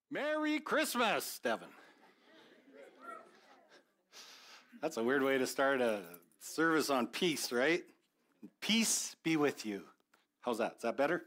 Merry Christmas, Devin. That's a weird way to start a service on peace, right? Peace be with you. How's that? Is that better?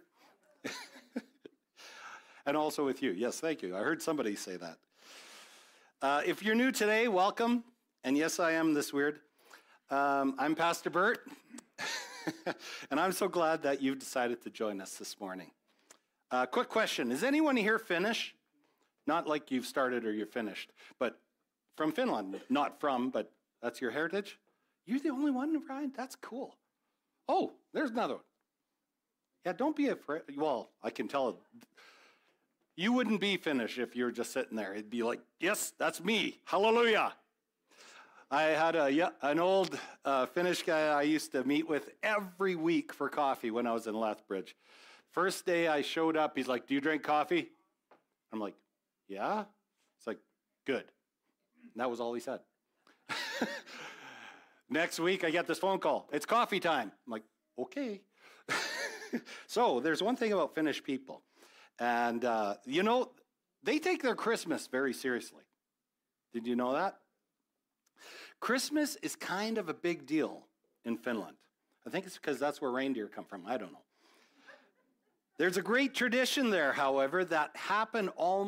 And also with you. Yes, thank you. I heard somebody say that. If you're new today, welcome. And yes, I am this weird. I'm Pastor Bert. And I'm so glad that you've decided to join us this morning. Quick question. Is anyone here Finnish? Not like you've started or you're finished, but from Finland. Not from, but that's your heritage? You're the only one, Brian? That's cool. Oh, there's another one. Yeah, don't be afraid. Well, I can tell. You wouldn't be Finnish if you were just sitting there. It'd be like, yes, that's me. Hallelujah. I had an old Finnish guy I used to meet with every week for coffee when I was in Lethbridge. First day I showed up, he's like, do you drink coffee? I'm like, yeah. It's like, good. And that was all he said. Next week, I get this phone call. It's coffee time. I'm like, okay. So there's one thing about Finnish people. And, they take their Christmas very seriously. Did you know that? Christmas is kind of a big deal in Finland. I think it's because that's where reindeer come from. I don't know. There's a great tradition there, however, has happened,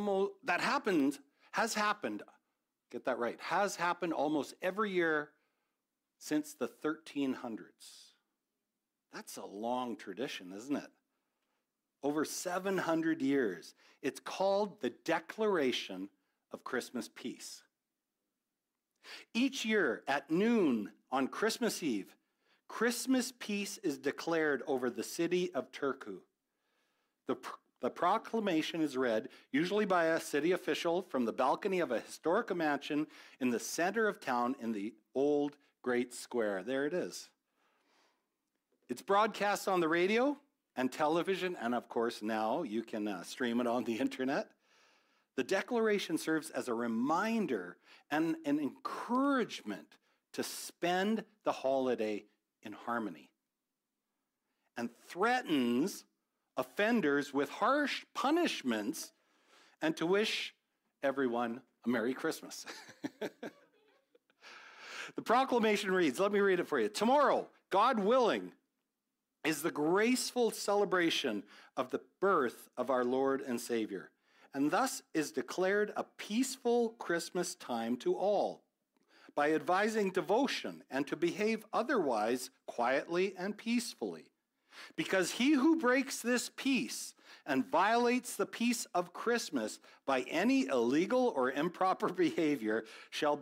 has happened almost every year since the 1300s. That's a long tradition, isn't it? Over 700 years. It's called the Declaration of Christmas Peace. Each year at noon on Christmas Eve, Christmas peace is declared over the city of Turku. The proclamation is read, usually by a city official, from the balcony of a historic mansion in the center of town in the old Great Square. There it is. It's broadcast on the radio and television, and of course now you can stream it on the internet. The declaration serves as a reminder and an encouragement to spend the holiday in harmony, and threatens offenders with harsh punishments and to wish everyone a Merry Christmas. The proclamation reads, let me read it for you. Tomorrow, God willing, is the graceful celebration of the birth of our Lord and Savior, and thus is declared a peaceful Christmas time to all, by advising devotion and to behave otherwise quietly and peacefully. Because he who breaks this peace and violates the peace of Christmas by any illegal or improper behavior shall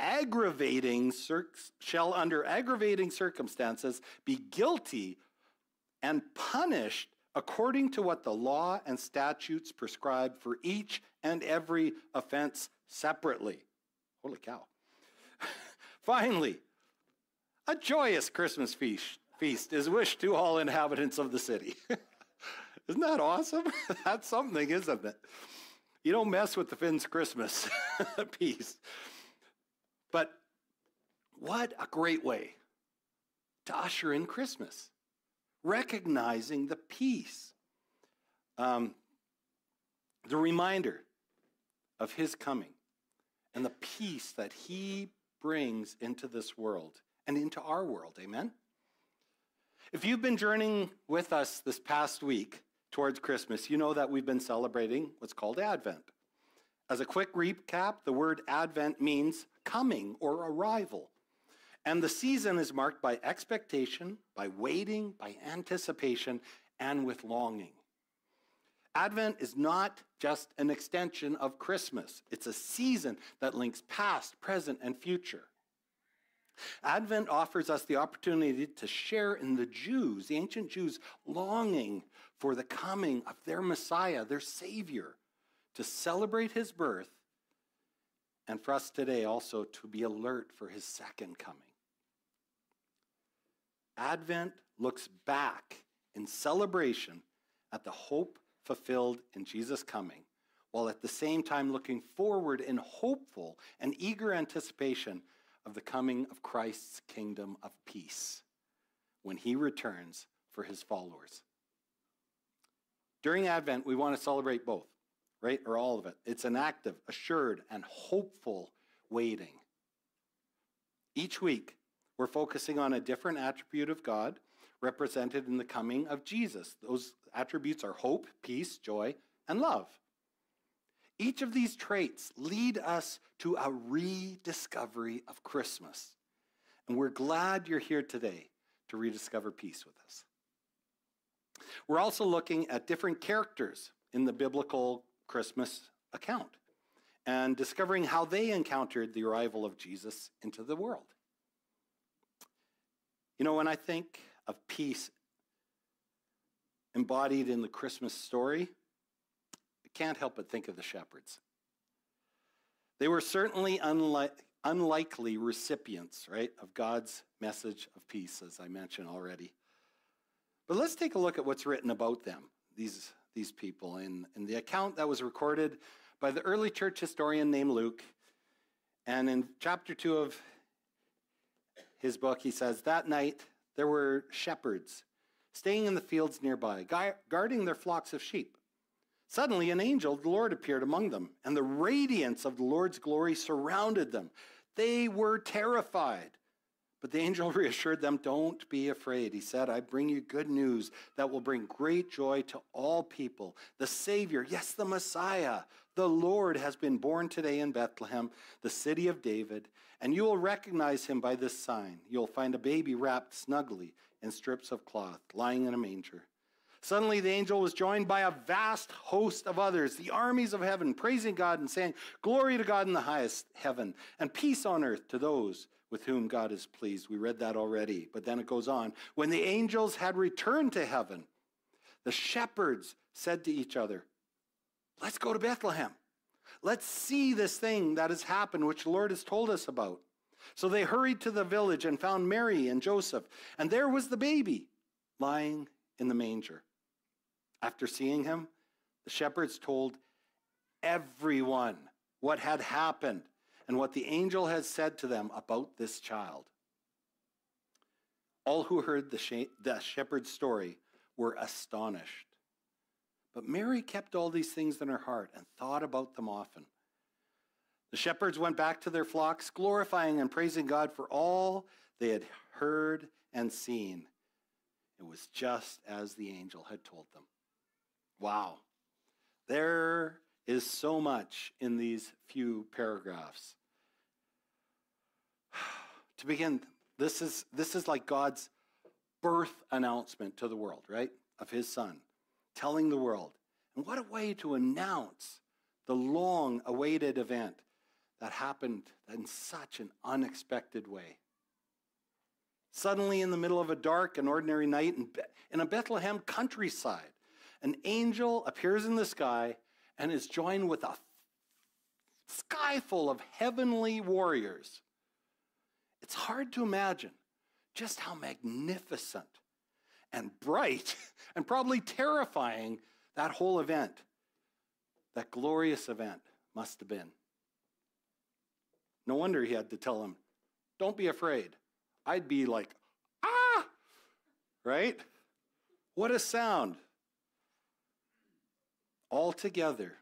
under aggravating circumstances be guilty and punished according to what the law and statutes prescribe for each and every offense separately. Holy cow. Finally, a joyous Christmas feast is wished to all inhabitants of the city. Isn't that awesome? That's something, isn't it? You don't mess with the Finns' Christmas peace. But what a great way to usher in Christmas, recognizing the peace, the reminder of his coming and the peace that he brings into this world and into our world. Amen? If you've been journeying with us this past week towards Christmas, you know that we've been celebrating what's called Advent. As a quick recap, the word Advent means coming or arrival. And the season is marked by expectation, by waiting, by anticipation, and with longing. Advent is not just an extension of Christmas. It's a season that links past, present, and future. Advent offers us the opportunity to share in the ancient Jews' longing for the coming of their Messiah, their Savior, to celebrate his birth, and for us today also to be alert for his second coming. Advent looks back in celebration at the hope fulfilled in Jesus' coming, while at the same time looking forward in hopeful and eager anticipation of the coming of Christ's kingdom of peace when he returns for his followers. During Advent, we want to celebrate both. right? Or all of it. It's an active, assured, and hopeful waiting. Each week, we're focusing on a different attribute of God represented in the coming of Jesus. Those attributes are hope, peace, joy, and love. Each of these traits lead us to a rediscovery of Christmas. And we're glad you're here today to rediscover peace with us. We're also looking at different characters in the biblical Christmas account and discovering how they encountered the arrival of Jesus into the world. You know, when I think of peace embodied in the Christmas story, I can't help but think of the shepherds. They were certainly unlikely recipients, right, of God's message of peace, as I mentioned already. But let's take a look at what's written about them, these people, in the account that was recorded by the early church historian named Luke. And in chapter 2 of his book, he says, "That night there were shepherds staying in the fields nearby, guarding their flocks of sheep. Suddenly an angel of the Lord appeared among them, and the radiance of the Lord's glory surrounded them. They were terrified. But the angel reassured them, 'Don't be afraid.' He said, 'I bring you good news that will bring great joy to all people. The Savior, yes, the Messiah, the Lord, has been born today in Bethlehem, the city of David, and you will recognize him by this sign. You'll find a baby wrapped snugly in strips of cloth, lying in a manger.' Suddenly the angel was joined by a vast host of others, the armies of heaven, praising God and saying, 'Glory to God in the highest heaven, and peace on earth to those with whom God is pleased.'" We read that already, but then it goes on. "When the angels had returned to heaven, the shepherds said to each other, 'Let's go to Bethlehem. Let's see this thing that has happened, which the Lord has told us about.' So they hurried to the village and found Mary and Joseph, and there was the baby lying in the manger. After seeing him, the shepherds told everyone what had happened and what the angel had said to them about this child. All who heard the shepherd's story were astonished. But Mary kept all these things in her heart and thought about them often. The shepherds went back to their flocks, glorifying and praising God for all they had heard and seen. It was just as the angel had told them." Wow. There is so much in these few paragraphs. To begin, this is like God's birth announcement to the world, right? Of his son, telling the world. And what a way to announce the long-awaited event that happened in such an unexpected way. Suddenly, in the middle of a dark and ordinary night in a Bethlehem countryside, an angel appears in the sky and is joined with a sky full of heavenly warriors. It's hard to imagine just how magnificent and bright and probably terrifying that whole event, that glorious event, must have been. No wonder he had to tell him, "Don't be afraid." I'd be like, "Ah!" Right? What a sound. All together,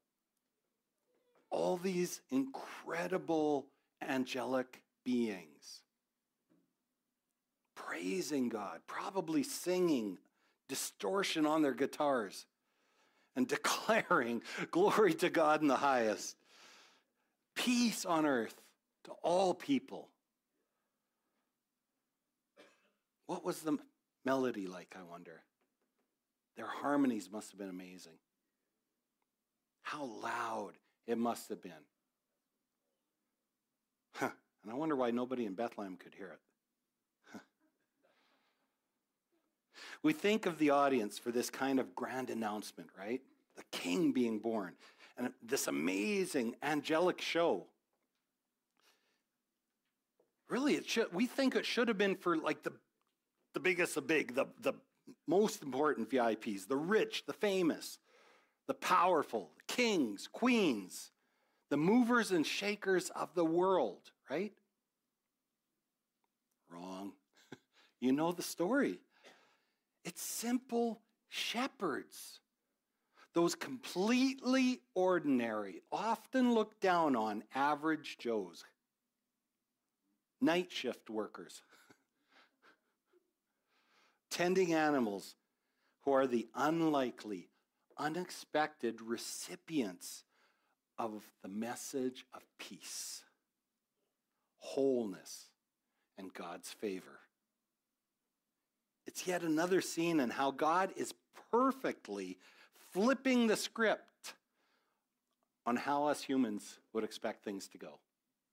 all these incredible angelic beings praising God, probably singing distortion on their guitars and declaring glory to God in the highest, peace on earth to all people. What was the melody like, I wonder? Their harmonies must have been amazing. How loud it must have been. And I wonder why nobody in Bethlehem could hear it. We think of the audience for this kind of grand announcement, right? The king being born, and this amazing angelic show. Really, we think it should have been for like the biggest of big, the most important VIPs, the rich, the famous, the powerful, kings, queens, the movers and shakers of the world, right? Wrong. You know the story. It's simple shepherds. those completely ordinary, often looked down on average Joes, night shift workers, tending animals, who are the unlikely, unexpected recipients of the message of peace, wholeness, and God's favor. It's yet another scene in how God is perfectly flipping the script on how us humans would expect things to go.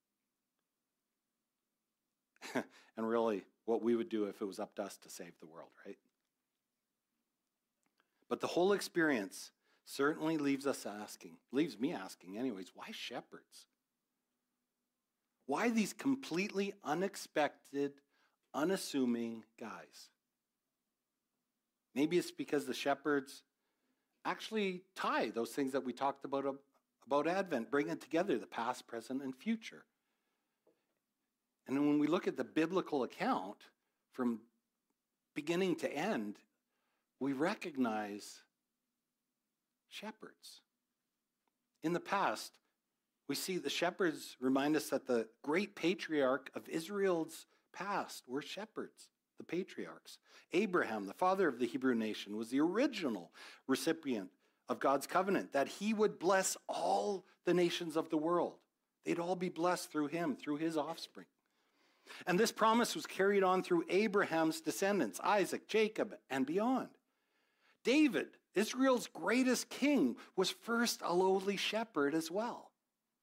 And really, what we would do if it was up to us to save the world, right? But the whole experience certainly leaves me asking anyways, why shepherds? Why these completely unexpected, unassuming guys? Maybe it's because the shepherds actually tie those things that we talked about Advent, bringing together the past, present, and future. And then when we look at the biblical account from beginning to end, we recognize shepherds. In the past, we see the shepherds remind us that the great patriarch of Israel's past were shepherds, the patriarchs. Abraham, the father of the Hebrew nation, was the original recipient of God's covenant, that he would bless all the nations of the world. They'd all be blessed through him, through his offspring. And this promise was carried on through Abraham's descendants, Isaac, Jacob, and beyond. David, Israel's greatest king, was first a lowly shepherd as well.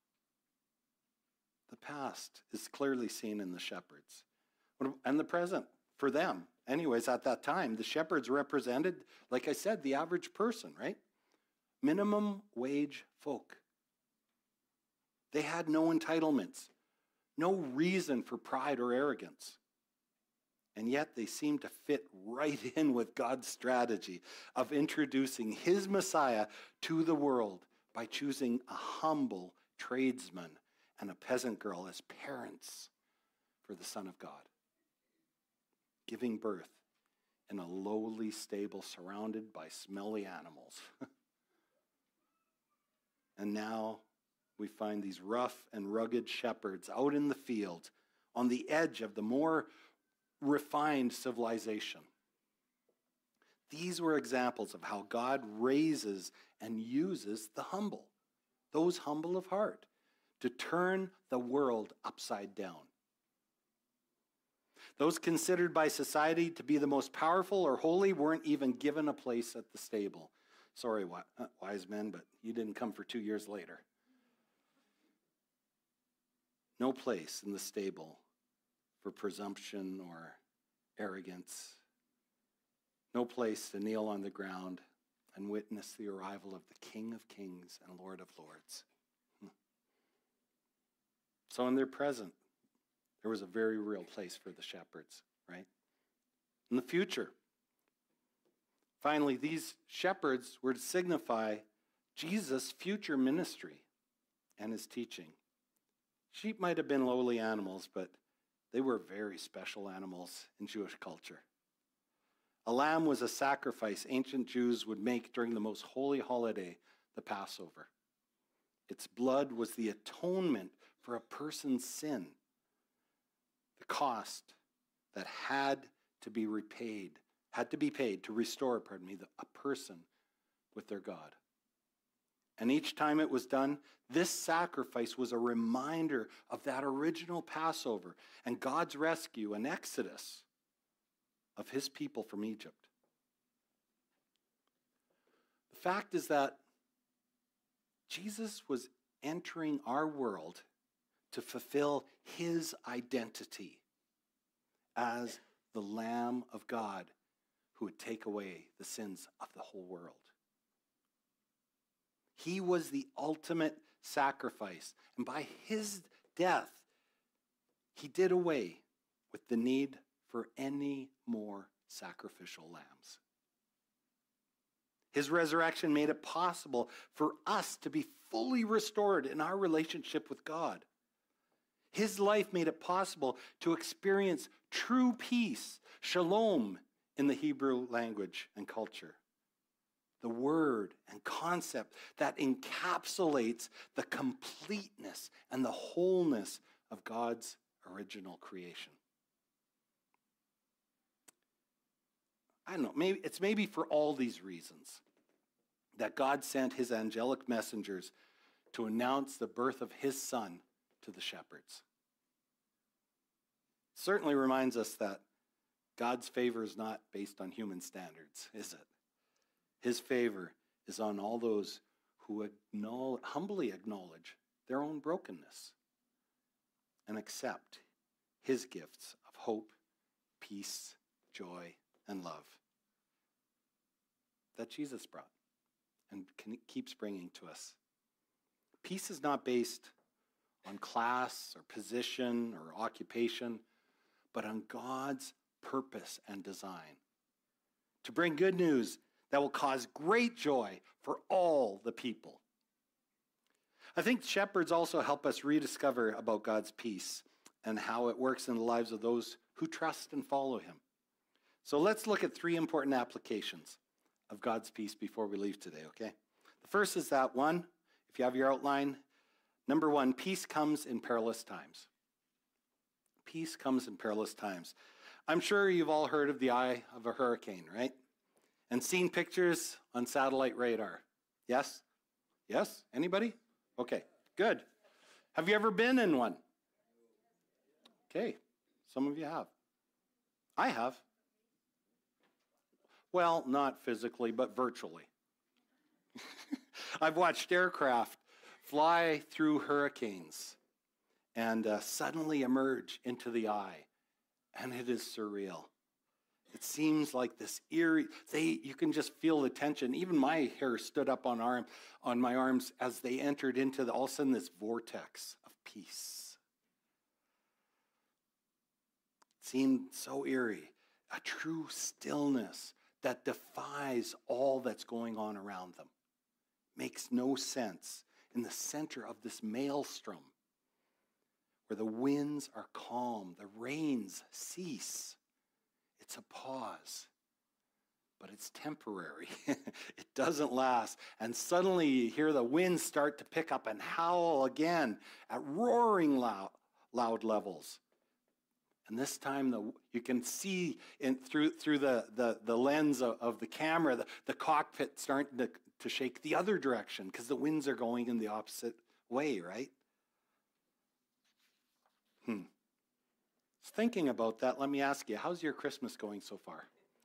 The past is clearly seen in the shepherds. And the present, for them, anyways, at that time, the shepherds represented, like I said, the average person, right? Minimum wage folk. They had no entitlements, no reason for pride or arrogance. And yet they seem to fit right in with God's strategy of introducing his Messiah to the world by choosing a humble tradesman and a peasant girl as parents for the Son of God, giving birth in a lowly stable surrounded by smelly animals. And now we find these rough and rugged shepherds out in the field on the edge of the more refined civilization. These were examples of how God raises and uses the humble, those humble of heart, to turn the world upside down. Those considered by society to be the most powerful or holy weren't even given a place at the stable. Sorry, wise men, but you didn't come for 2 years later. No place in the stable for presumption or arrogance. No place to kneel on the ground and witness the arrival of the King of Kings and Lord of Lords. So in their present, there was a very real place for the shepherds, right? In the future, finally, these shepherds were to signify Jesus' future ministry and his teaching. Sheep might have been lowly animals, but they were very special animals in Jewish culture. A lamb was a sacrifice ancient Jews would make during the most holy holiday, the Passover. Its blood was the atonement for a person's sin, the cost that had to be paid to restore, a person with their God. And each time it was done, this sacrifice was a reminder of that original Passover and God's rescue and exodus of his people from Egypt. The fact is that Jesus was entering our world to fulfill his identity as the Lamb of God who would take away the sins of the whole world. He was the ultimate sacrifice, and by his death, he did away with the need for any more sacrificial lambs. His resurrection made it possible for us to be fully restored in our relationship with God. His life made it possible to experience true peace, shalom in the Hebrew language and culture. the word and concept that encapsulates the completeness and the wholeness of God's original creation. I don't know, maybe for all these reasons that God sent his angelic messengers to announce the birth of his son to the shepherds. Certainly reminds us that God's favor is not based on human standards, is it? His favor is on all those who humbly acknowledge their own brokenness and accept his gifts of hope, peace, joy, and love that Jesus brought and keeps bringing to us. Peace is not based on class or position or occupation, but on God's purpose and design to bring good news that will cause great joy for all the people. I think shepherds also help us rediscover about God's peace and how it works in the lives of those who trust and follow him. So let's look at 3 important applications of God's peace before we leave today, okay? The first is that one, if you have your outline, number 1, peace comes in perilous times. Peace comes in perilous times. I'm sure you've all heard of the eye of a hurricane, right? And seen pictures on satellite radar. Yes? Yes? Anybody? Okay, good. Have you ever been in one? Okay, some of you have. I have. Well, not physically, but virtually. I've watched aircraft fly through hurricanes and suddenly emerge into the eye, and it is surreal. It seems like this eerie, you can just feel the tension. Even my hair stood up on my arms as they entered into all of a sudden this vortex of peace. It seemed so eerie, a true stillness that defies all that's going on around them. Makes no sense in the center of this maelstrom where the winds are calm, the rains cease. It's a pause, but it's temporary. It doesn't last. And suddenly you hear the winds start to pick up and howl again at roaring loud levels. And this time you can see through the lens of the camera, the cockpit starting to shake the other direction because the winds are going in the opposite way, right? Thinking about that, let me ask you, how's your Christmas going so far?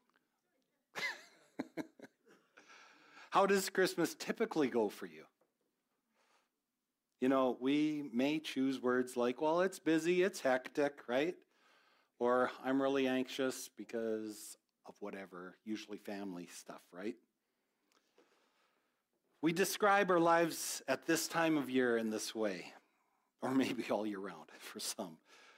How does Christmas typically go for you? You know, we may choose words like, well, it's busy, it's hectic, right? Or I'm really anxious because of whatever, usually family stuff, right? We describe our lives at this time of year in this way, or maybe all year round for some.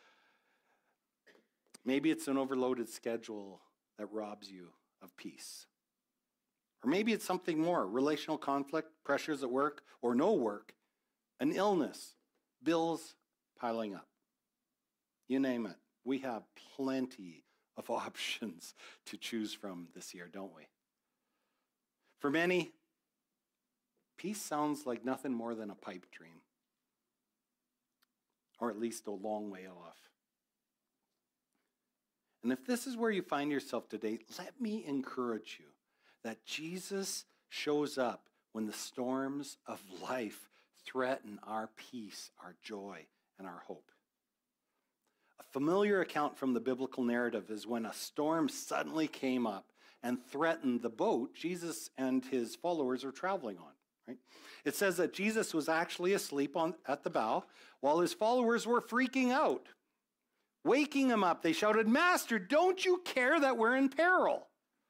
Maybe it's an overloaded schedule that robs you of peace. Or maybe it's something more, relational conflict, pressures at work, or no work, an illness, bills piling up. You name it. We have plenty of options to choose from this year, don't we? For many, peace sounds like nothing more than a pipe dream, or at least a long way off. And if this is where you find yourself today, let me encourage you that Jesus shows up when the storms of life threaten our peace, our joy, and our hope. A familiar account from the biblical narrative is when a storm suddenly came up and threatened the boat Jesus and his followers were traveling on. Right? It says that Jesus was actually asleep at the bow while his followers were freaking out. Waking him up, they shouted, "Master, don't you care that we're in peril?"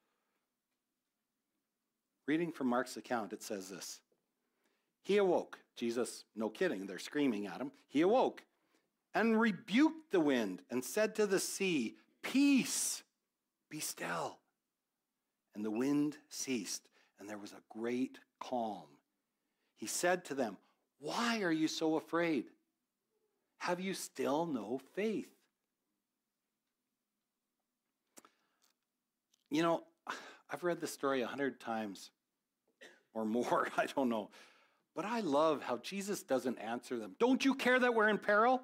Reading from Mark's account, it says this. He awoke. Jesus, no kidding, they're screaming at him. He awoke and rebuked the wind and said to the sea, "Peace, be still." And the wind ceased, and there was a great calm. He said to them, "Why are you so afraid? Have you still no faith?" You know, I've read this story 100 times, or more. I don't know. But I love how Jesus doesn't answer them. Don't you care that we're in peril?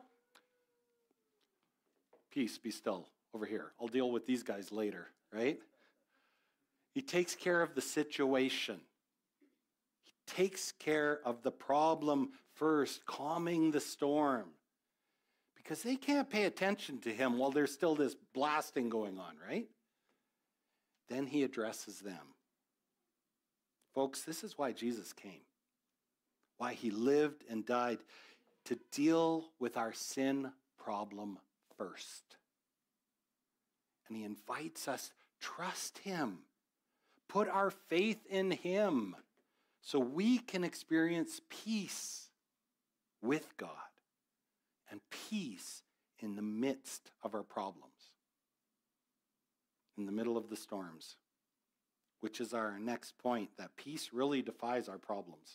Peace, be still over here. I'll deal with these guys later, right? He takes care of the situation. He takes care of the problem first, calming the storm. Because they can't pay attention to him while there's still this blasting going on, right? Then he addresses them. Folks, this is why Jesus came. Why he lived and died, to deal with our sin problem first. And he invites us, trust him. Put our faith in him so we can experience peace with God and peace in the midst of our problems, in the middle of the storms, which is our next point, that peace really defies our problems.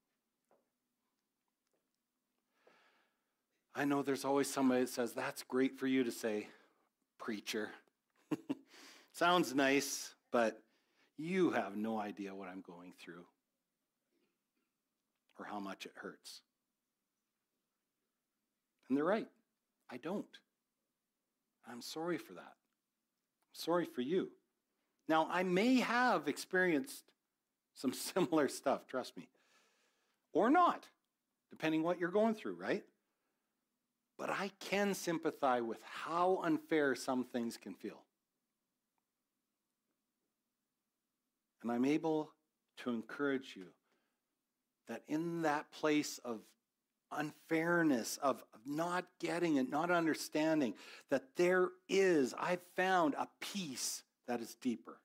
I know there's always somebody that says, that's great for you to say, preacher. Sounds nice, but you have no idea what I'm going through or how much it hurts. And they're right. I don't. I'm sorry for that. I'm sorry for you. Now, I may have experienced some similar stuff, trust me. Or not, depending what you're going through, right? But I can sympathize with how unfair some things can feel. And I'm able to encourage you that in that place of unfairness, of not getting it, not understanding, that I've found a peace that is deeper.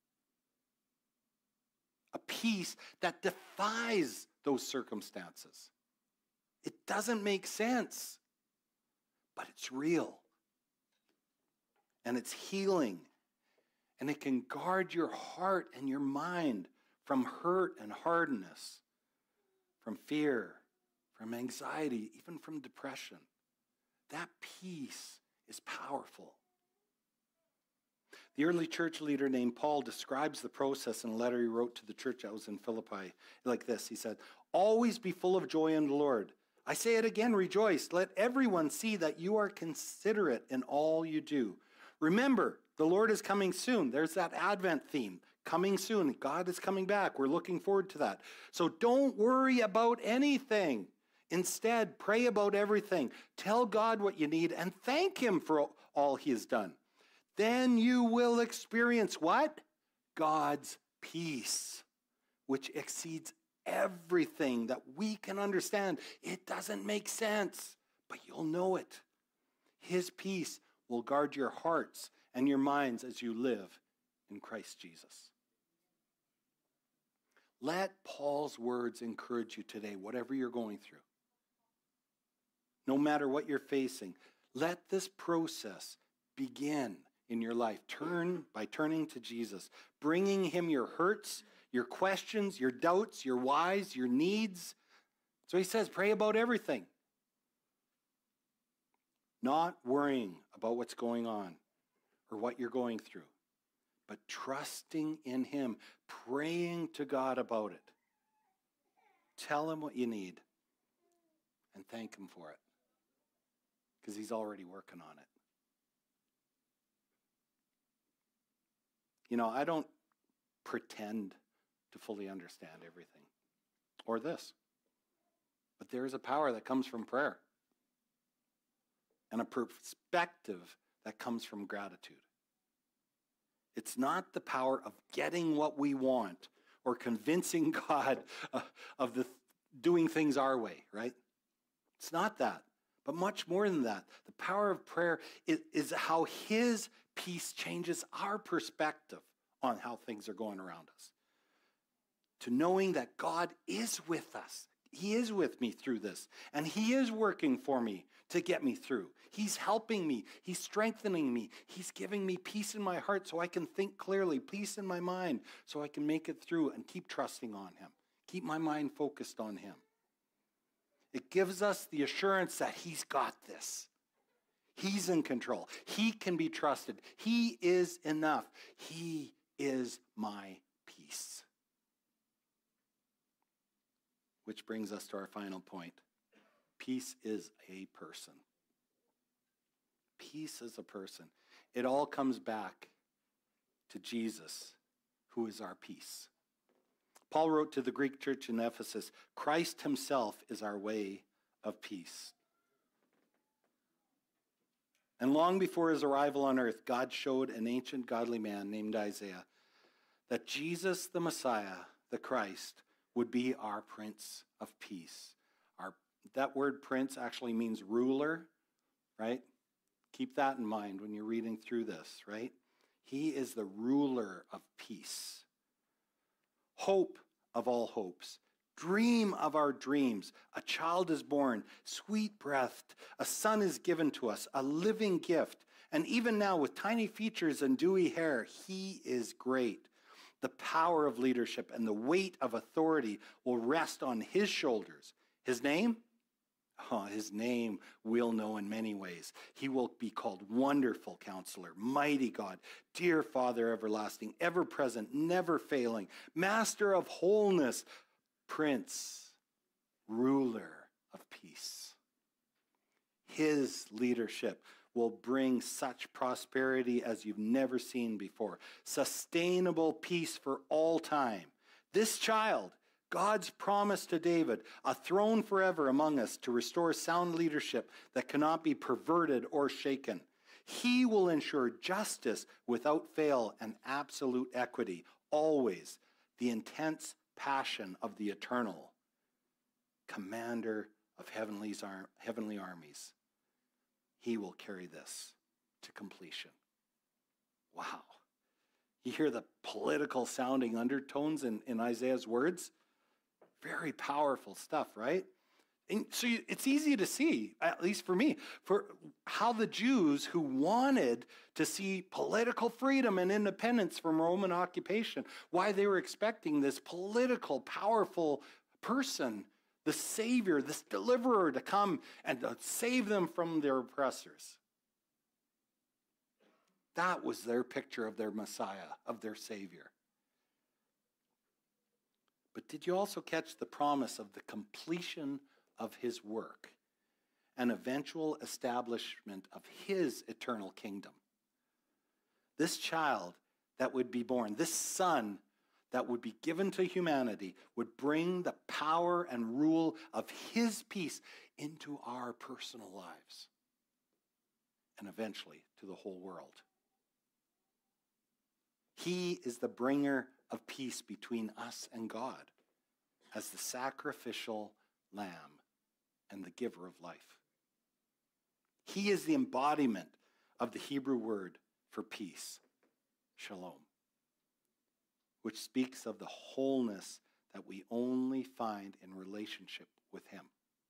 A peace that defies those circumstances. It doesn't make sense, but it's real. And it's healing. And it can guard your heart and your mind from hurt and hardness, from fear, from anxiety, even from depression. That peace is powerful. The early church leader named Paul describes the process in a letter he wrote to the church that was in Philippi like this. He said, always be full of joy in the Lord. I say it again, rejoice. Let everyone see that you are considerate in all you do. Remember, the Lord is coming soon. There's that Advent theme. Coming soon. God is coming back. We're looking forward to that. So don't worry about anything. Instead, pray about everything. Tell God what you need and thank him for all he has done. Then you will experience what? God's peace, which exceeds everything that we can understand. It doesn't make sense, but you'll know it. His peace will guard your hearts and your minds as you live in Christ Jesus. Let Paul's words encourage you today, whatever you're going through. No matter what you're facing, let this process begin in your life. Turning to Jesus, bringing him your hurts, your questions, your doubts, your whys, your needs. So he says, pray about everything. Not worrying about what's going on or what you're going through, but trusting in him, praying to God about it. Tell him what you need and thank him for it, because he's already working on it. You know, I don't pretend to fully understand everything or this, but there is a power that comes from prayer and a perspective that comes from gratitude. It's not the power of getting what we want or convincing God of doing things our way, right? It's not that, but much more than that. The power of prayer is how his peace changes our perspective on how things are going around us. To knowing that God is with us. He is with me through this, and he is working for me to get me through. He's helping me. He's strengthening me. He's giving me peace in my heart so I can think clearly, peace in my mind so I can make it through and keep trusting on him. Keep my mind focused on him. It gives us the assurance that he's got this. He's in control. He can be trusted. He is enough. He is my peace. Which brings us to our final point. Peace is a person. Peace is a person. It all comes back to Jesus, who is our peace. Paul wrote to the Greek church in Ephesus, Christ himself is our way of peace. And long before his arrival on earth, God showed an ancient godly man named Isaiah that Jesus, the Messiah, the Christ, would be our Prince of Peace. That word prince actually means ruler, right? Keep that in mind when you're reading through this, right? He is the ruler of peace. Hope of all hopes. Dream of our dreams. A child is born, sweet-breathed. A son is given to us, a living gift. And even now, with tiny features and dewy hair, he is great. The power of leadership and the weight of authority will rest on his shoulders. His name? His name we'll know in many ways. He will be called Wonderful Counselor, Mighty God, Dear Father Everlasting, Ever Present, Never Failing, Master of Wholeness, Prince, Ruler of Peace. His leadership will bring such prosperity as you've never seen before. Sustainable peace for all time. This child, God's promise to David, a throne forever among us to restore sound leadership that cannot be perverted or shaken. He will ensure justice without fail and absolute equity, always the intense passion of the eternal commander of heavenly armies. He will carry this to completion. Wow. You hear the political sounding undertones in Isaiah's words? Very powerful stuff, right? And so it's easy to see, at least for me, for how the Jews who wanted to see political freedom and independence from Roman occupation, why they were expecting this political, powerful person, the Savior, this deliverer to come and save them from their oppressors. That was their picture of their Messiah, of their Savior. But did you also catch the promise of the completion of his work and eventual establishment of his eternal kingdom? This child that would be born, this son that would be given to humanity, would bring the power and rule of his peace into our personal lives and eventually to the whole world. He is the bringer of peace between us and God as the sacrificial lamb and the giver of life. He is the embodiment of the Hebrew word for peace, shalom, which speaks of the wholeness that we only find in relationship with him.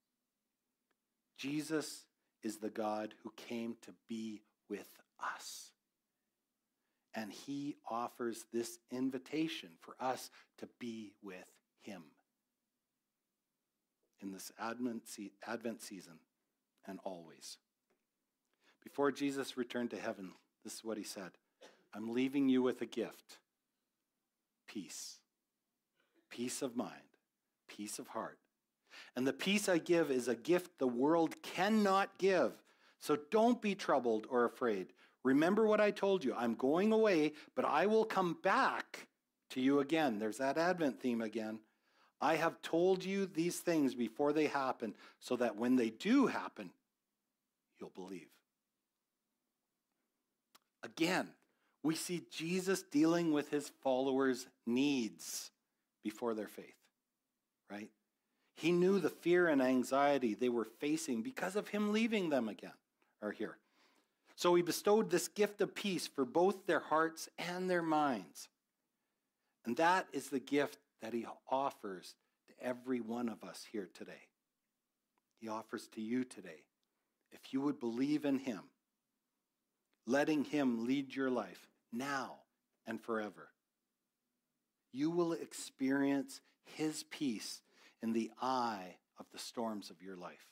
Jesus is the God who came to be with us. And he offers this invitation for us to be with him in this Advent season and always. Before Jesus returned to heaven, this is what he said: I'm leaving you with a gift. Peace. Peace of mind. Peace of heart. And the peace I give is a gift the world cannot give. So don't be troubled or afraid. Remember what I told you. I'm going away, but I will come back to you again. There's that Advent theme again. I have told you these things before they happen, so that when they do happen, you'll believe. Again, we see Jesus dealing with his followers' needs before their faith, right? He knew the fear and anxiety they were facing because of him leaving them again, or here. So he bestowed this gift of peace for both their hearts and their minds. And that is the gift that he offers to every one of us here today. He offers to you today. If you would believe in him, letting him lead your life now and forever, you will experience his peace in the eye of the storms of your life.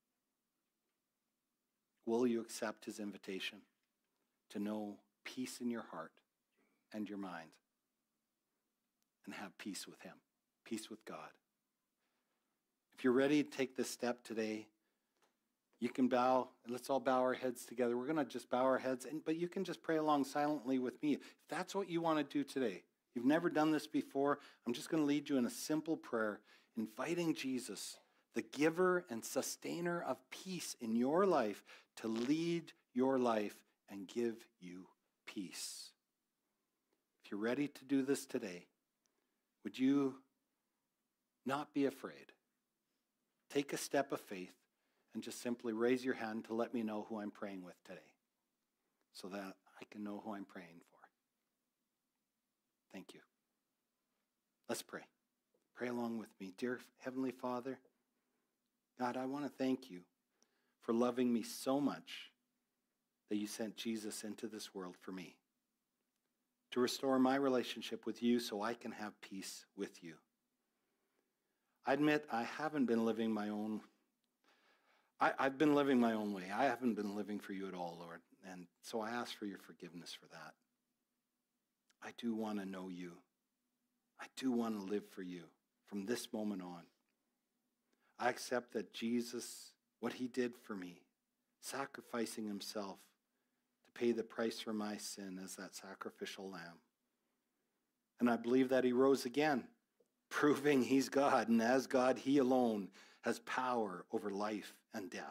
Will you accept his invitation to know peace in your heart and your mind and have peace with him, peace with God? If you're ready to take this step today, you can bow, and let's all bow our heads together. We're going to just bow our heads, but you can just pray along silently with me. If that's what you want to do today, you've never done this before, I'm just going to lead you in a simple prayer, inviting Jesus, the giver and sustainer of peace in your life, to lead your life and give you peace. If you're ready to do this today, would you not be afraid? Take a step of faith and just simply raise your hand to let me know who I'm praying with today so that I can know who I'm praying for. Thank you. Let's pray. Pray along with me. Dear Heavenly Father, God, I want to thank you for loving me so much that you sent Jesus into this world for me, to restore my relationship with you so I can have peace with you. I admit I haven't been living my own I've been living my own way. I haven't been living for you at all, Lord. And so I ask for your forgiveness for that. I do want to know you. I do want to live for you from this moment on. I accept that Jesus, what he did for me, sacrificing himself to pay the price for my sin as that sacrificial lamb. And I believe that he rose again, proving he's God. And as God, he alone has power over life and death.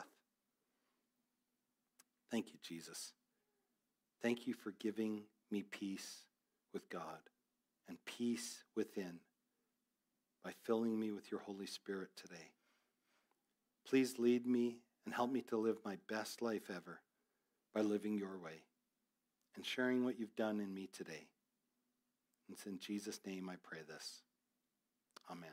Thank you, Jesus. Thank you for giving me peace with God and peace within by filling me with your Holy Spirit today. Please lead me and help me to live my best life ever by living your way and sharing what you've done in me today. It's in Jesus' name I pray this. Amen.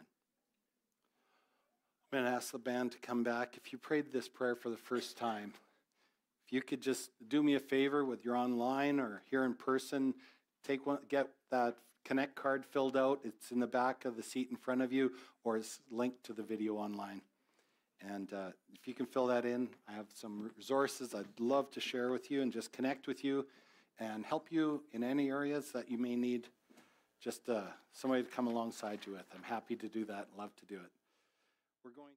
I'm going to ask the band to come back. If you prayed this prayer for the first time, if you could just do me a favor, whether you're online or here in person, get that Connect card filled out. It's in the back of the seat in front of you, or it's linked to the video online. And if you can fill that in, I have some resources I'd love to share with you and just connect with you and help you in any areas that you may need just somebody to come alongside you with. I'm happy to do that. Love to do it. We're going